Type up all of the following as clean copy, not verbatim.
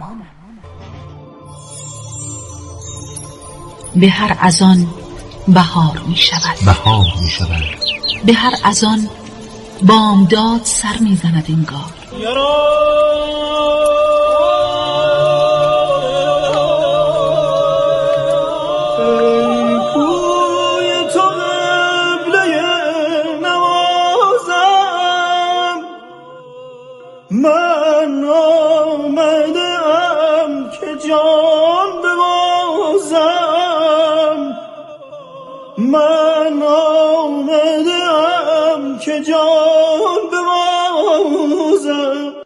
به هر اذان بهار می شود، به هر اذان بامداد سر می زند انگار. من آمدم که جان ببازم، من آمدم که جان ببازم.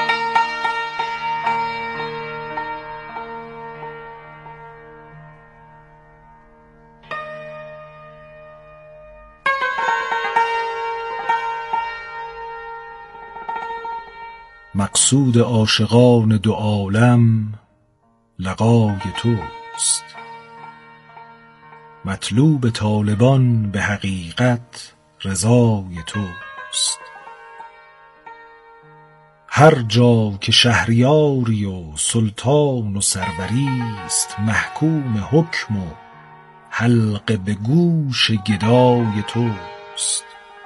مقصود عاشقان دو عالم لقای توست، مطلوب طالبان به حقیقت رضای توست. هر جا که شهریاری و سلطان و سروری است، محکوم حکم و حلقه به گوش گدای توست.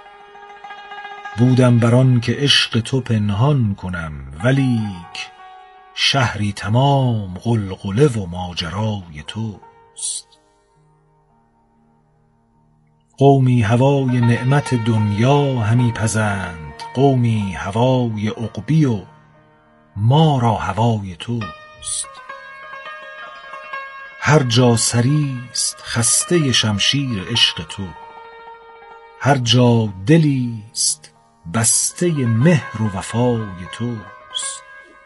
بودم بر آن که عشق تو پنهان کنم، ولیک شهری تمام غلغله و ماجرای توست. قومی هوای نعمت دنیا همی پزند، قومی هوای عقبی و ما را هوای توست. هر جا سریست خسته شمشیر عشق تو، هر جا دلیست بسته مهر و وفای توست.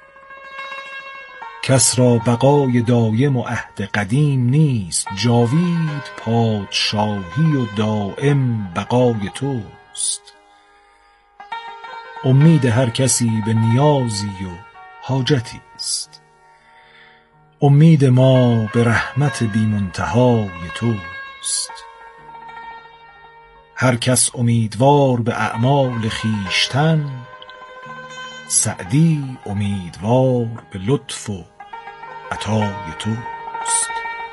کس را بقای دایم و عهد قدیم نیست، جاوید پادشاهی و دائم بقای توست. امید هر کسی به نیازی و حاجتی است، امید ما به رحمت بی منتهای توست. هر کس امیدوار به اعمال خویشتن، سعدی امیدوار به لطف و عطای توست.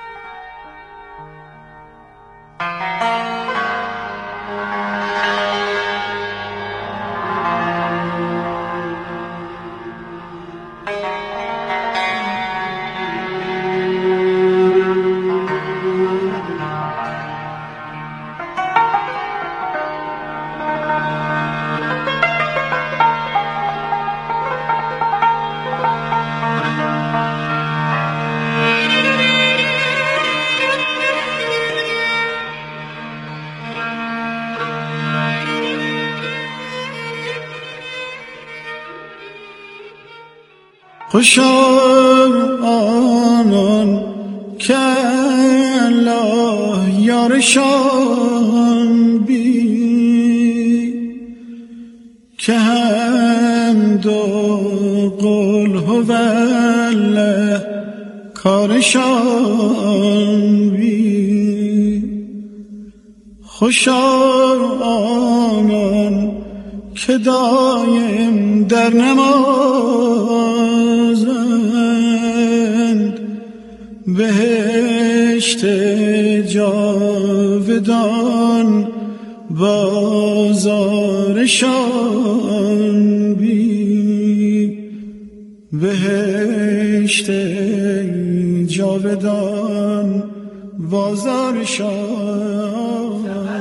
خوشا آنان که الله یارشان بی، که حمد و قل هوالله کارشان بی. خوشا آنان که دایم در نمازند، بهشت جاودان بازارشان بی، بهشت جاودان بازارشان.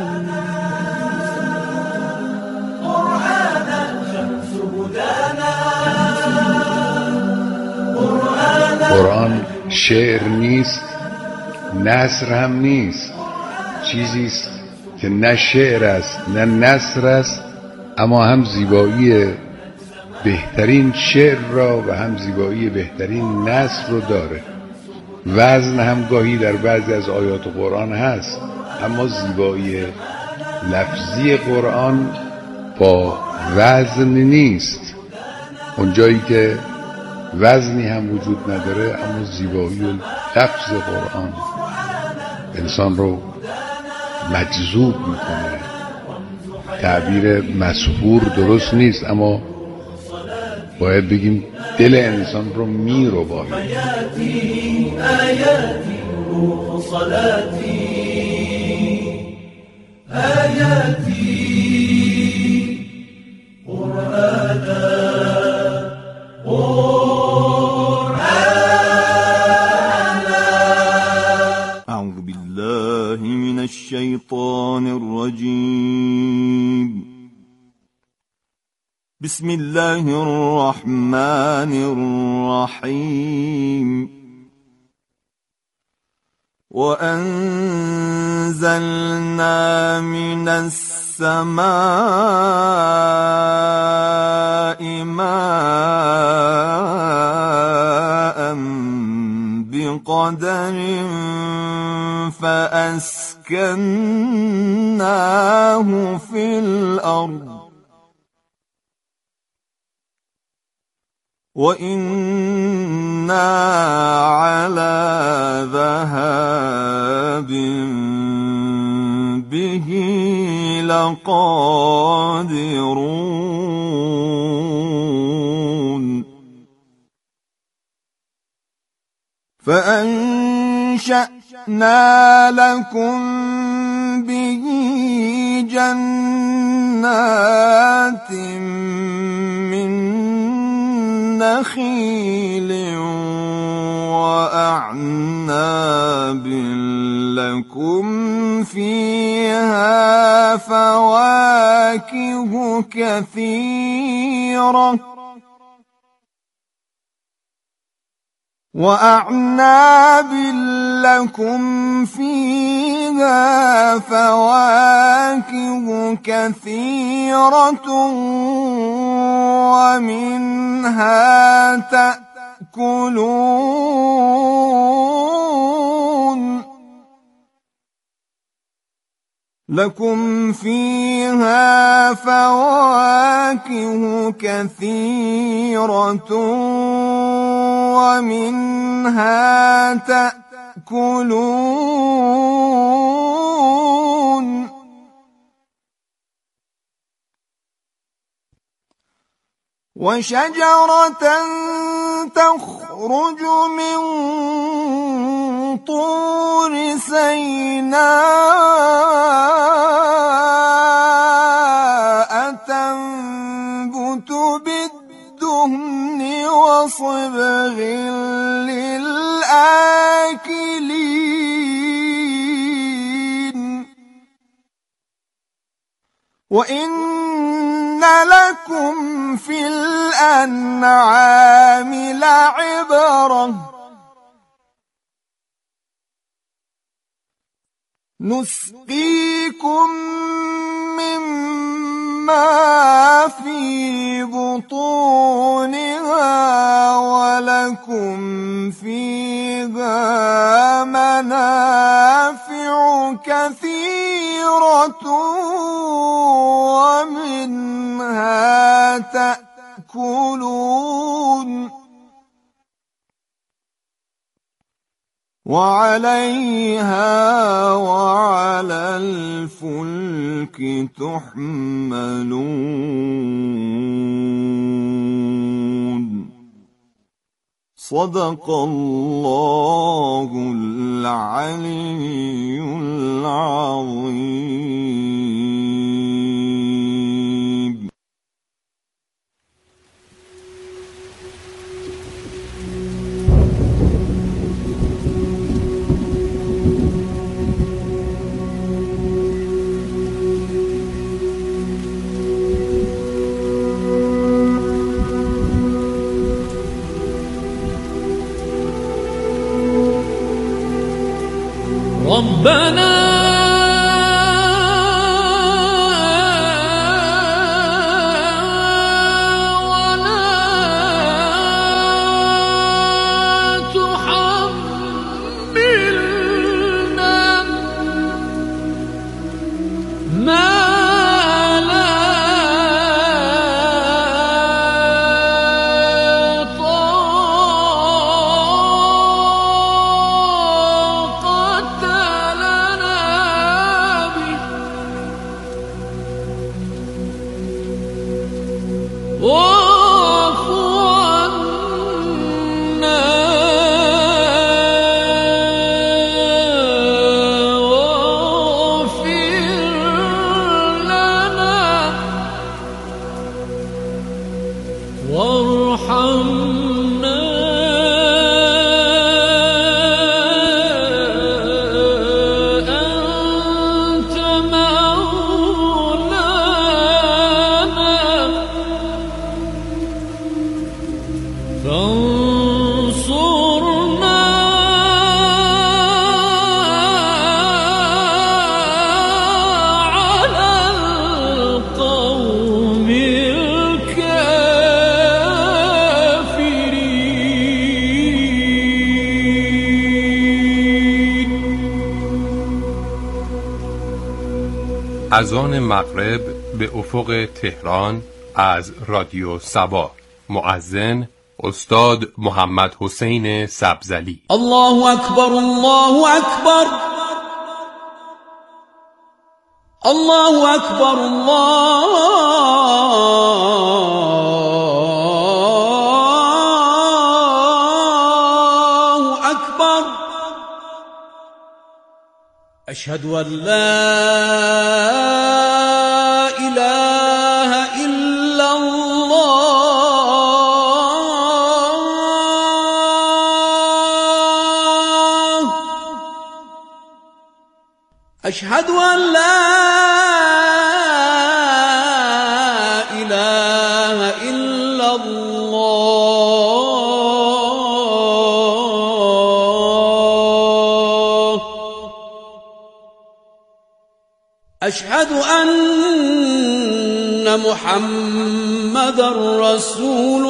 قرآن شعر نیست، نثر هم نیست، چیزی است که نه شعر است نه نثر است، اما هم زیبایی بهترین شعر را و هم زیبایی بهترین نثر رو داره. وزن هم گاهی در بعضی از آیات قرآن هست، اما زیبایی لفظی قرآن با وزن نیست. اونجایی که وزنی هم وجود نداره، اما زیبایی و لفظ قرآن انسان رو مجذوب میکنه. تعبیر مسحور درست نیست، اما باید بگیم دل انسان رو میرباییم. آیاتی آیاتی روح صلاتی آیاتی قرآنا أعوذ بالله من الشيطان الرجيم. بسم الله الرحمن الرحيم. وأنزلنا من السماء ماء بقدر فأسكناه في الأرض وإنا على ذهاب به لقادرون. فأنشأنا لكم به جنات من نخيل وأعناب لكم فيها فواكه كثيرة وأعناب لكم فيها فواكه كثيرة ومنها تأكلون. لكم فيها فواكه كثيرة ومنها تأكلون. وشجرة تخرج من طور سيناء تنبت بالدهن وصبغ للآكلين. وإن لكم في الأنعام لعبرة نسقيكم مما في بطونها ولكم فيها منافع كثيرة ومنها تأكلون وعليها وعلى الفلك تحملون. صدق الله العلي العظيم. ربنا ولا تحملنا ما لا طاقة لنا اذان مغرب به افق تهران از رادیو صبا. مؤذن استاد محمد حسین سبزلی. الله اکبر، الله اکبر، الله اکبر، الله اکبر. اشهد ان لا اله الا الله. اشهد ان لا اله الا الله. اشهد ان محمد رسول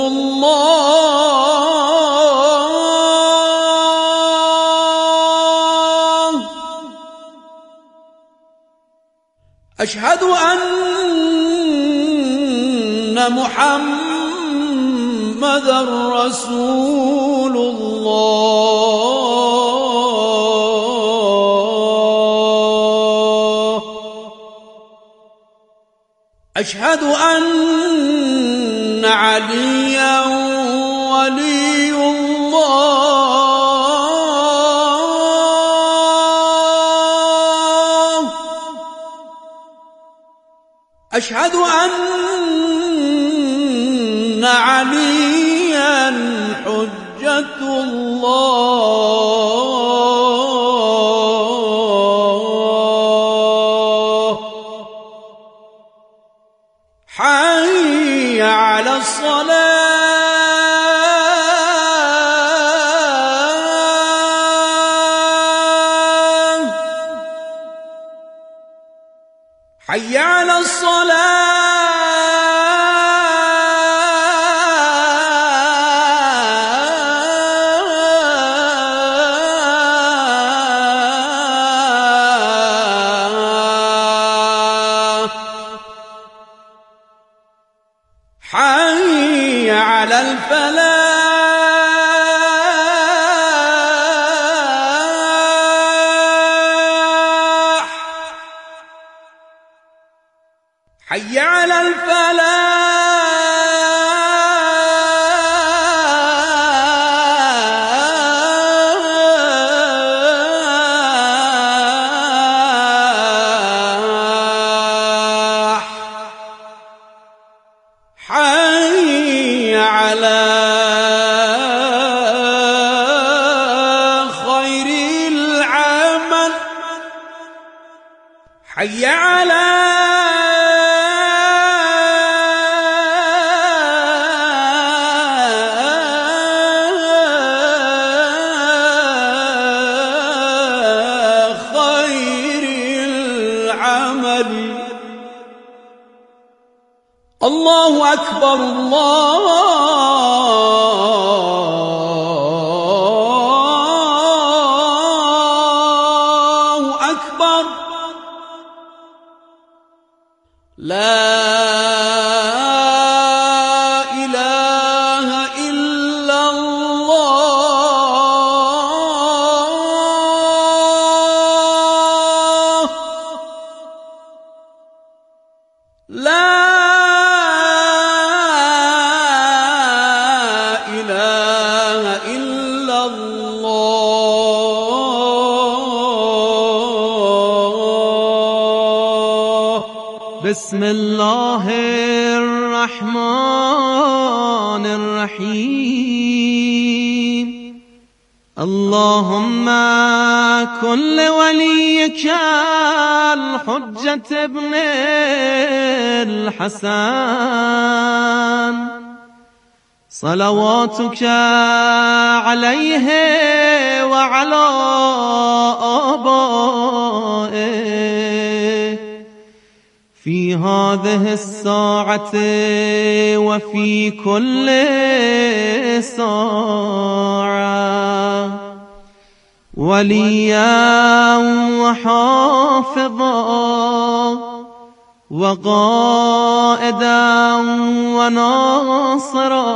الله. اشهد ان محمد رسول الله. اشهد ان عليا ولي الله. اشهد ان عليا حجة الله. حي على الصلاة، حي على الصلاة، حي على الفلاح، حي على الفلاح، حي على خير العمل، حي على خير العمل. الله أكبر، الله أكبر. لا إله إلا الله. لا إله إلا الله. بسم الله الرحمن الرحيم. اللهم كن لوليك الحجة ابن الحسن صلواتك عليه وعلى آبائه في هذه الساعة وفي كل ساعة وليا وحافظا وقائدا وناصرا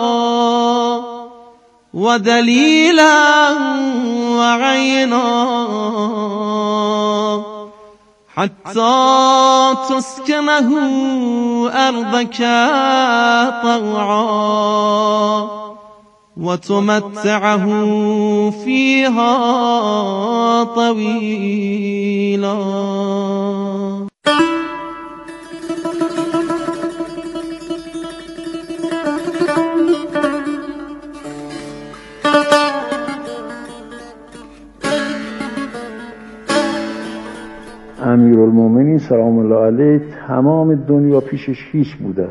ودليلا وعينا حتى تسكنه أرضك طوعا وتمتعه فيها طويلا. امیرالمومنین سلام الله علیه تمام دنیا پیشش هیچ بوده.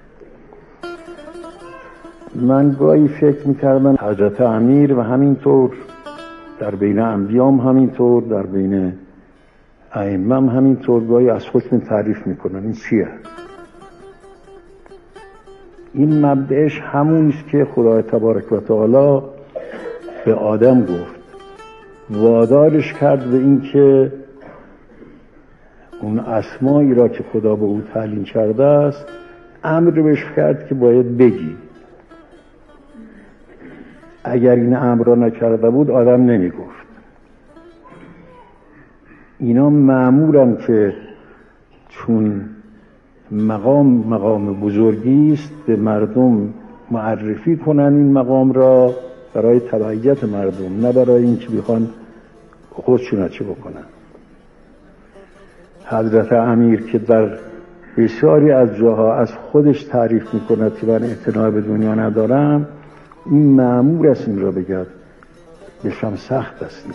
من گاهی فکر میکردم حضرت امیر و همینطور در بین انبیام همینطور در بین ائمه همینطور گاهی از خودشون تعریف میکنن. این چیه؟ این مبدأش همونیست که خدای تبارک و تعالی به آدم گفت، وادارش کرد به این که اون اسمایی را که خدا به او تعلیم کرده است امر بهش کرد که باید بگی. اگر این امر را نکرده بود آدم نمی گفت. اینا مأمورن که چون مقام بزرگی است به مردم معرفی کنن این مقام را برای تبعیت مردم، نه برای اینکه بخوان خودشون چه بکنن. حضرت امیر که در بسیاری از جاها از خودش تعریف میکند که من اعتنا به دنیا ندارم، این مأمور است این را بگد، بهشم سخت است.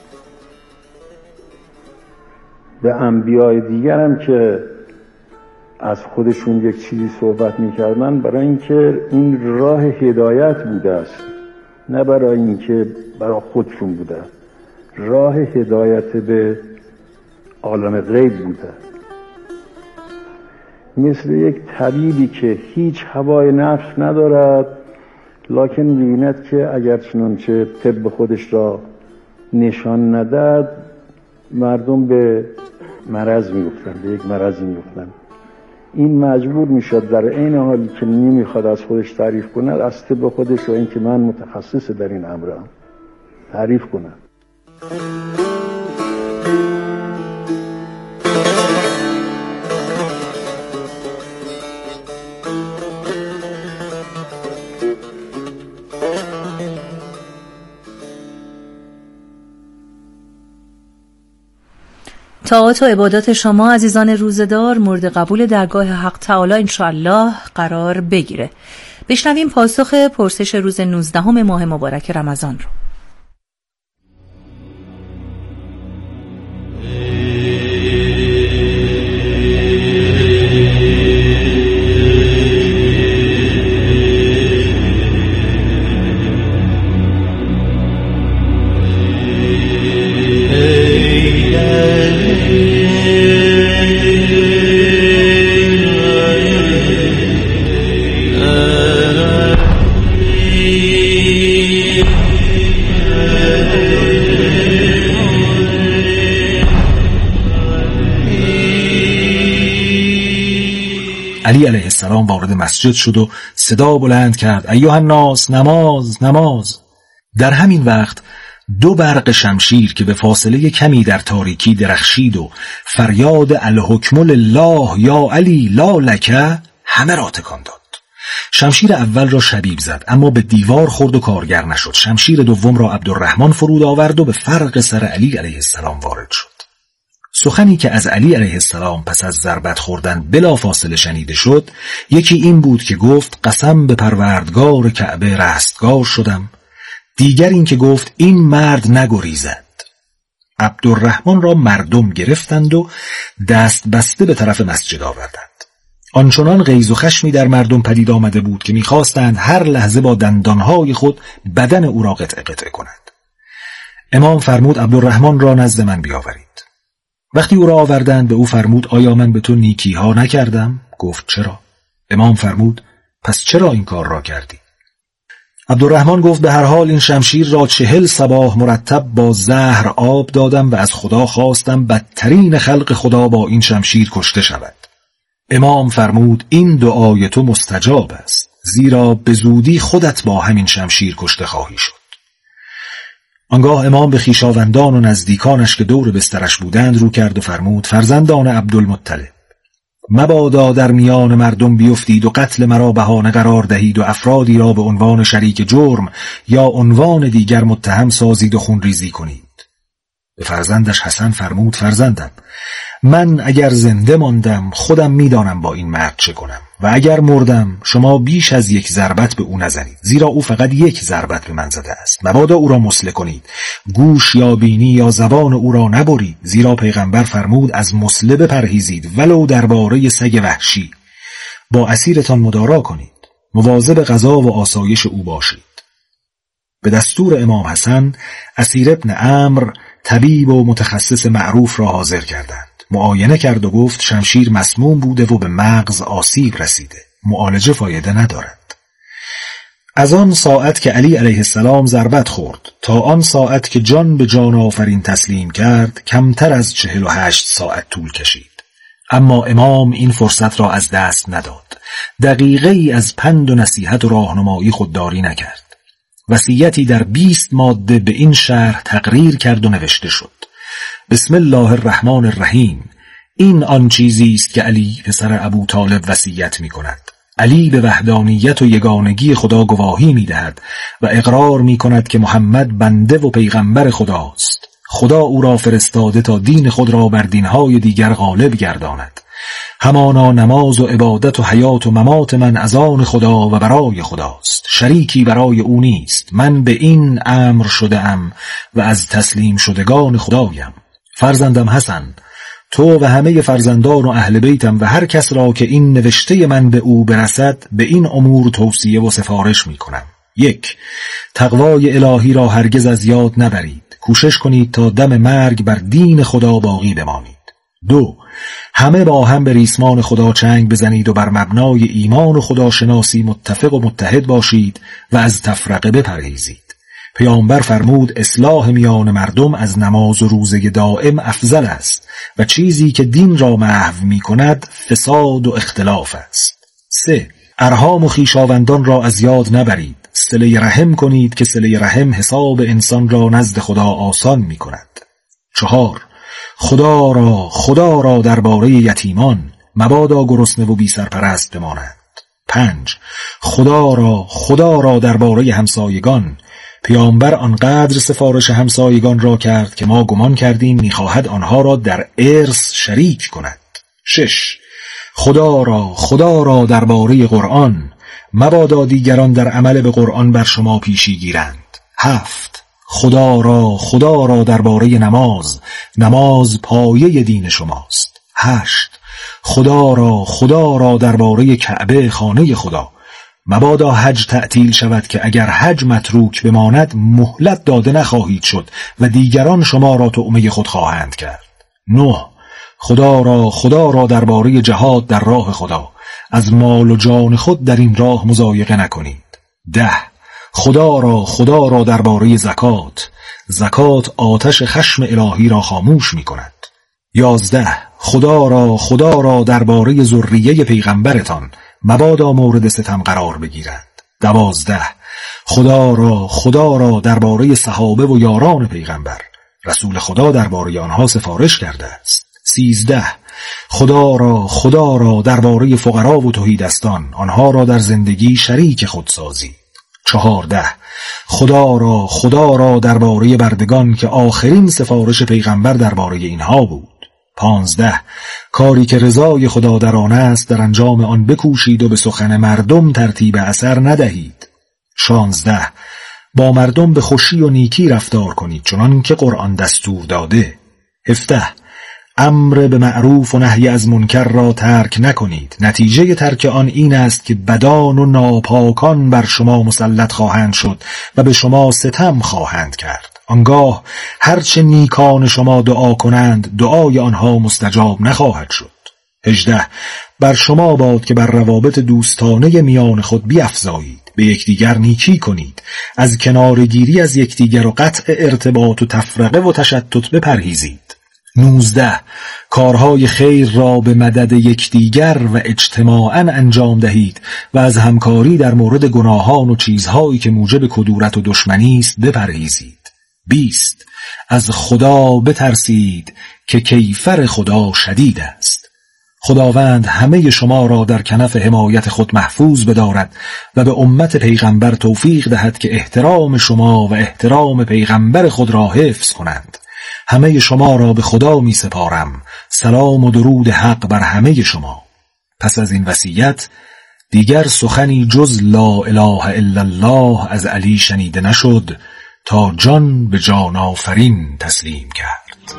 به انبیای دیگرم که از خودشون یک چیزی صحبت میکردن برای اینکه این راه هدایت بوده است، نه برای اینکه برای خودشون بوده. راه هدایت به عالم غیب بوده. مثل یک طبیبی که هیچ هوای نفس ندارد لکن می‌بیند که اگر چنانچه طب خودش را نشان ندهد مردم به مرض می‌افتند، به یک مرضی می‌افتند. این مجبور میشد در عین حالی که نمیخواد از خودش تعریف کند از طب خودش و اینکه من متخصص در این امرم تعریف کند. طاعات و عبادات شما عزیزان روزدار مورد قبول درگاه حق تعالی انشاءالله قرار بگیره. بشنویم پاسخ پرسش روز 19 ماه مبارک رمضان رو. علی علیه السلام وارد مسجد شد و صدا بلند کرد ایها الناس نماز نماز. در همین وقت دو برق شمشیر که به فاصله کمی در تاریکی درخشید و فریاد الحکم لله یا علی لا لک همه را تکان داد. شمشیر اول را شبیب زد اما به دیوار خورد و کارگر نشد. شمشیر دوم را عبدالرحمن فرود آورد و به فرق سر علی علیه السلام وارد شد. سخنی که از علی علیه السلام پس از ضربت خوردن بلا فاصله شنیده شد یکی این بود که گفت قسم به پروردگار کعبه رستگار شدم. دیگر این که گفت این مرد نگریزد. عبدالرحمن را مردم گرفتند و دست بسته به طرف مسجد آوردند. آنچنان غیظ و خشمی در مردم پدید آمده بود که می‌خواستند هر لحظه با دندانهای خود بدن او را قطعه قطعه کنند. امام فرمود عبدالرحمن را نزد من بیاورید. وقتی او را آوردند به او فرمود آیا من به تو نیکی ها نکردم؟ گفت چرا؟ امام فرمود پس چرا این کار را کردی؟ عبدالرحمن گفت به هر حال این شمشیر را 40 صباح مرتب با زهر آب دادم و از خدا خواستم بدترین خلق خدا با این شمشیر کشته شود. امام فرمود این دعای تو مستجاب است، زیرا به زودی خودت با همین شمشیر کشته خواهی شد. آنگاه امام به خویشاوندان و نزدیکانش که دور بسترش بودند رو کرد و فرمود فرزندان عبدالمطلب، مبادا در میان مردم بیفتید و قتل مرا بهانه قرار دهید و افرادی را به عنوان شریک جرم یا عنوان دیگر متهم سازید و خونریزی کنید. به فرزندش حسن فرمود فرزندم، من اگر زنده ماندم خودم میدانم با این مرد چه کنم و اگر مردم شما بیش از یک ضربت به او نزنید، زیرا او فقط یک ضربت به من زده است. مبادا او را مسله کنید، گوش یا بینی یا زبان او را نبرید، زیرا پیغمبر فرمود از مسله بپرهیزید ولو درباره سگ وحشی. با اسیرتان مدارا کنید، مواظب غذا و آسایش او باشید. به دستور امام حسن اسیر ابن عمرو طبیب و متخصص معروف را حاضر کردند. معاینه کرد و گفت شمشیر مسموم بوده و به مغز آسیب رسیده، معالجه فایده ندارد. از آن ساعت که علی علیه السلام ضربت خورد تا آن ساعت که جان به جان آفرین تسلیم کرد کمتر از 48 ساعت طول کشید. اما امام این فرصت را از دست نداد، دقیقه ای از پند و نصیحت و راهنمایی خودداری نکرد. وصیتی در 20 ماده به این شرح تقریر کرد و نوشته شد: بسم الله الرحمن الرحیم. این آن چیزی است که علی پسر ابو طالب وصیت می کند. علی به وحدانیت و یگانگی خدا گواهی می دهد و اقرار می کند که محمد بنده و پیغمبر خداست. خدا او را فرستاده تا دین خود را بر دینهای دیگر غالب گرداند. همانا نماز و عبادت و حیات و ممات من از آن خدا و برای خداست، شریکی برای او نیست. من به این امر شده ام و از تسلیم شدگان خدایم. فرزندم حسن، تو و همه فرزندان و اهل بیتم و هر کس را که این نوشته من به او برسد به این امور توصیه و سفارش می کنم. 1. تقوای الهی را هرگز از یاد نبرید، کوشش کنید تا دم مرگ بر دین خدا باقی بمانید. 2. همه با هم به ریسمان خدا چنگ بزنید و بر مبنای ایمان و خداشناسی متفق و متحد باشید و از تفرقه بپرهیزید. پیامبر فرمود اصلاح میان مردم از نماز و روزه دائم افضل است و چیزی که دین را محو می کند فساد و اختلاف است. 3. ارحام و خویشاوندان را از یاد نبرید، صله رحم کنید که صله رحم حساب انسان را نزد خدا آسان می کند. 4. خدا را درباره یتیمان مبادا گرسنه و بی سرپرست بمانند. 5. خدا را درباره همسایگان. پیامبر آنقدر سفارش همسایگان را کرد که ما گمان کردیم می‌خواهد آنها را در ارث شریک کند. 6. خدا را درباره قرآن. مبادا دیگران در عمل به قرآن بر شما پیشی گیرند. 7. خدا را درباره نماز پایه دین شماست. 8. خدا را درباره کعبه خانه خدا. مبادا حج تعطیل شود که اگر حج متروک بماند مهلت داده نخواهید شد و دیگران شما را طعمه خود خواهند کرد. 9. خدا را درباره جهاد در راه خدا. از مال و جان خود در این راه مضایقه نکنید. 10. خدا را درباره زکات آتش خشم الهی را خاموش می کند. 11. خدا را درباره ذریه پیغمبرتان. مبادا مورد ستم قرار بگیرند. 12. خدا را درباره صحابه و یاران پیغمبر. رسول خدا درباره آنها سفارش کرده است. 13. خدا را درباره فقرا و تهیدستان. آنها را در زندگی شریک خود سازید. 14. خدا را درباره بردگان که آخرین سفارش پیغمبر درباره اینها بود. 15. کاری که رضای خدا در آن است در انجام آن بکوشید و به سخن مردم ترتیب اثر ندهید. 16. با مردم به خوشی و نیکی رفتار کنید چنان که قرآن دستور داده. 17. امر به معروف و نهی از منکر را ترک نکنید، نتیجه ترک آن این است که بدان و ناپاکان بر شما مسلط خواهند شد و به شما ستم خواهند کرد. آنگاه هرچه نیکان شما دعا کنند دعای آنها مستجاب نخواهد شد. 18. بر شما باد که بر روابط دوستانه میان خود بیفزایید، به یکدیگر نیکی کنید، از کنارگیری از یکدیگر و قطع ارتباط و تفرقه و تشتت بپرهیزید. 19. کارهای خیر را به مدد یکدیگر و اجتماعاً انجام دهید و از همکاری در مورد گناهان و چیزهایی که موجب کدورت و دشمنی است بپرهیزید. 20. از خدا بترسید که کیفر خدا شدید است. خداوند همه شما را در کنف حمایت خود محفوظ بدارد و به امت پیغمبر توفیق دهد که احترام شما و احترام پیغمبر خود را حفظ کنند. همه شما را به خدا می سپارم. سلام و درود حق بر همه شما. پس از این وصیت دیگر سخنی جز لا اله الا الله از علی شنیده نشد تا جان به جان آفرین تسلیم کرد.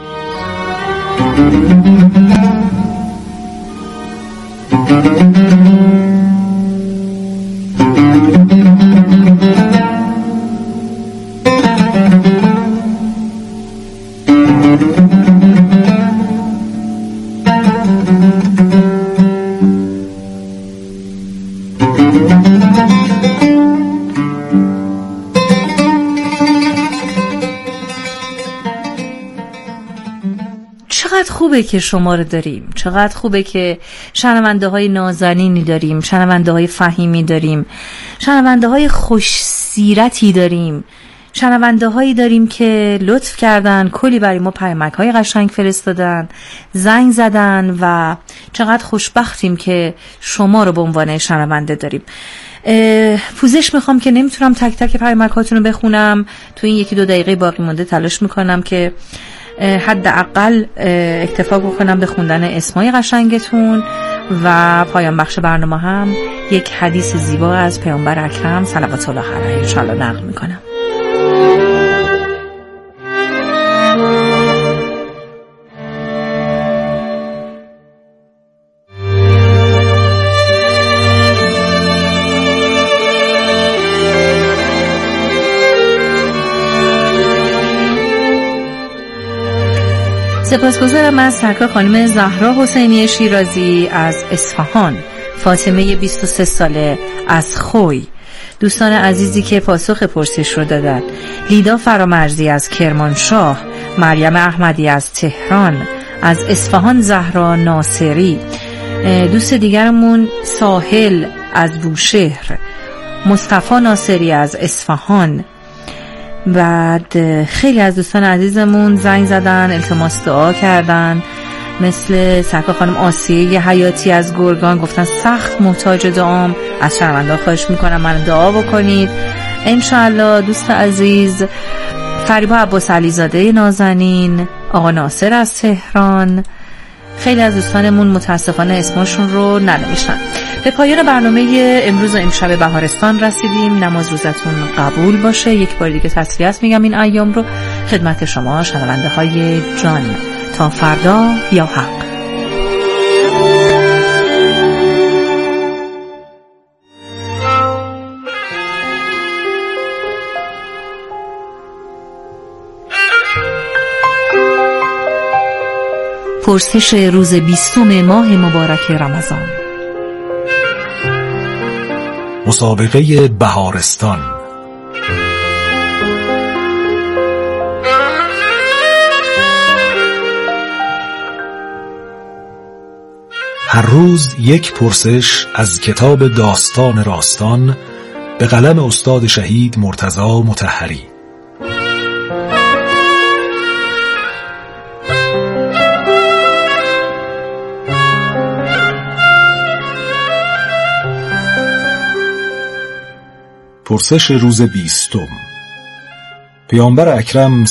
چقدر خوبه که شما رو داریم، چقدر خوبه که شنونده های نازنینی داریم، شنونده های فهیمی داریم، شنونده های خوش سیرتی داریم، شنونده هایی داریم که لطف کردن، کلی برای ما پیامک های قشنگ فرستادن، زنگ زدن و چقدر خوشبختیم که شما رو به عنوان شنونده داریم. پوزش میخوام که نمیتونم تک تک پیامکاتون رو بخونم، تو این 1-2 دقیقه باقی مونده تلاش میکنم که حداقل اکتفا بکنم به خوندن اسمای قشنگتون و پایان بخش برنامه هم یک حدیث زیبا از پیامبر اکرم صلوات الله علیه ان شاء الله نقل میکنم. سپاسگزارم از سرکار خانم زهرا حسینی شیرازی از اصفهان، فاطمه 23 ساله از خوی، دوستان عزیزی که پاسخ پرسش رو دادن، لیدا فرامرزی از کرمانشاه، مریم احمدی از تهران، از اصفهان زهرا ناصری، دوست دیگرمون ساحل از بوشهر، مصطفی ناصری از اصفهان. بعد خیلی از دوستان عزیزمون زنگ زدن، التماس دعا کردن، مثل سرکار خانم آسیه حیاتی از گرگان، گفتن سخت محتاج دعام، از شنونده خواهش میکنم من دعا بکنید انشاءالله. دوست عزیز فریبا عباس علیزاده نازنین، آقا ناصر از تهران، خیلی از دوستانمون متاسفانه اسمشون رو ننوشتن. به پایان برنامه امروز و امشب بهارستان رسیدیم. نماز روزتون قبول باشه. یک بار دیگه تسلیت میگم این ایام رو خدمت شما شنونده های جان. تا فردا یا حق. پرسش روز 20 ماه مبارک رمضان. مسابقه بهارستان. هر روز یک پرسش از کتاب داستان راستان به قلم استاد شهید مرتضی مطهری. پرسش روز 20. پیامبر اکرم